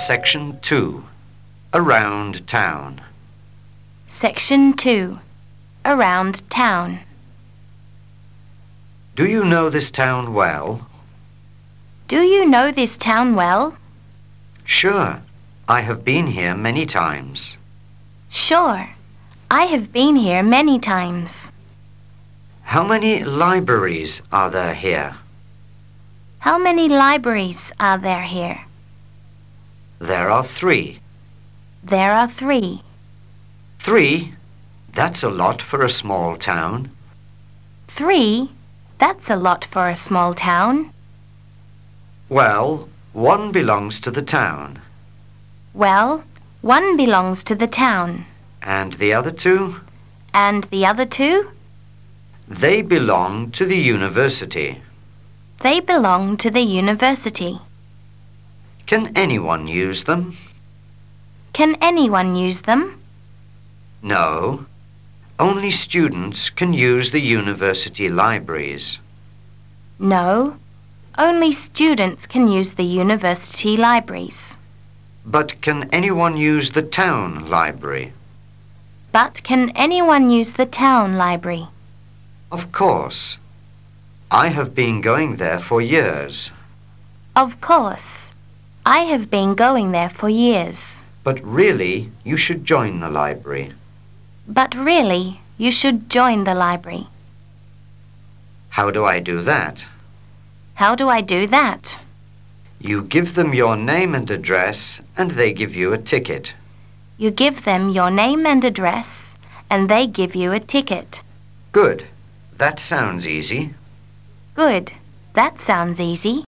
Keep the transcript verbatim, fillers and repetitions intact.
Section two. Around town. Section two. Around town. Do you know this town well? Do you know this town well? Sure. I have been here many times. Sure. I have been here many times. How many libraries are there here? How many libraries are there here? There are three. There are three. Three? That's a lot for a small town. Three? That's a lot for a small town. Well, one belongs to the town. Well, one belongs to the town. And the other two? And the other two? They belong to the university. They belong to the university. Can anyone use them? Can anyone use them? No. Only students can use the university libraries. No. Only students can use the university libraries. But can anyone use the town library? But can anyone use the town library? Of course. I have been going there for years. Of course. I have been going there for years. But really, you should join the library. But really, you should join the library. How do I do that? How do I do that? You give them your name and address, and they give you a ticket. You give them your name and address, and they give you a ticket. Good. That sounds easy. Good. That sounds easy.